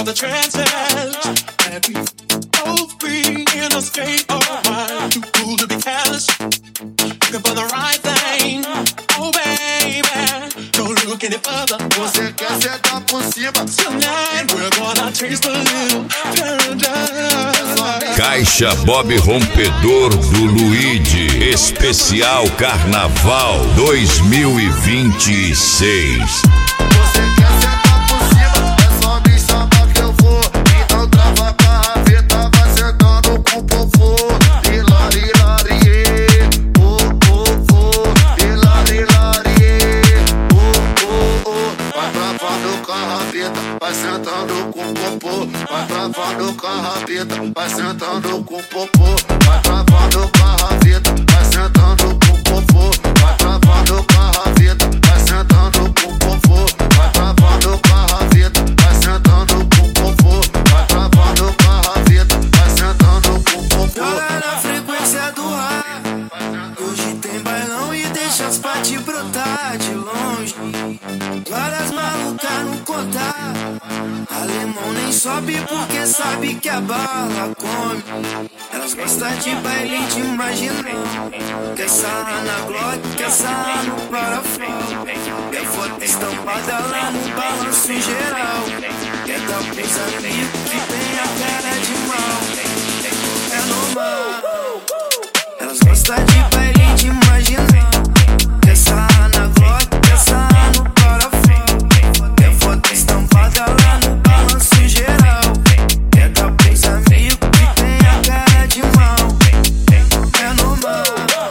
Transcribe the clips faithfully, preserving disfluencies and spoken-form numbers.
of the trances that we both be in a state of mind, too cool to be careless, looking for the right thing. Oh baby, don't look any further. Você quer sentar por cima? Tonight we're gonna taste a little paradise. Caixa Bob Rompedor do Luigi, especial Carnaval dois mil e vinte e seis. Você quer sentar por cima? É só me chamar que eu vou. Então trava a carrapeta, vai sentando com o popô. Hilarilarie, oh, oh, oh. Hilarilarie, oh, oh, oh. Vai travando carrapeta, vai sentando com o popô. Vai travando carrapeta, vai sentando com o popô. Vai travando carrapeta, vai sentando com o popô. Vai travando carrapeta, vai sentando com o popô. Vai travando carrapeta, vai sentando com o popô. Vai travando carrapeta, vai sentando com o popô. Joga na frequência do ar. Hoje tem bailão e deixa as partes brotar de longe. Várias malucas no contar. Alemão nem sobe porque sabe que a bala come. Elas gostam de baile de imaginar. Quer sarrar na Glock, quer sarrar no parafuso. Quer foto estampada lá no balanço geral. Quer dar pros amigos que tem a cara de mal. É normal. Elas gostam de baile de imaginar. Quer sarrar na Glock, quer sarrar no parafuso. Quer foto estampada lá no balanço geral. Quer dar pros amigos que tem a cara de mal. É normal.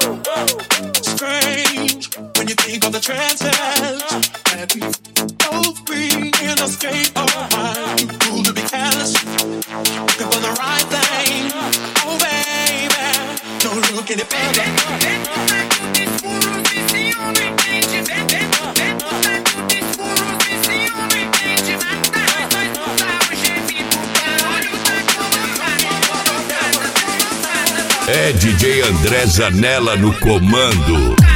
Strange when you think of the trances that we both be in a state of mind, too cool to be careless, looking for the right thing. Oh baby, don't look any further. É D J André Zanella no comando.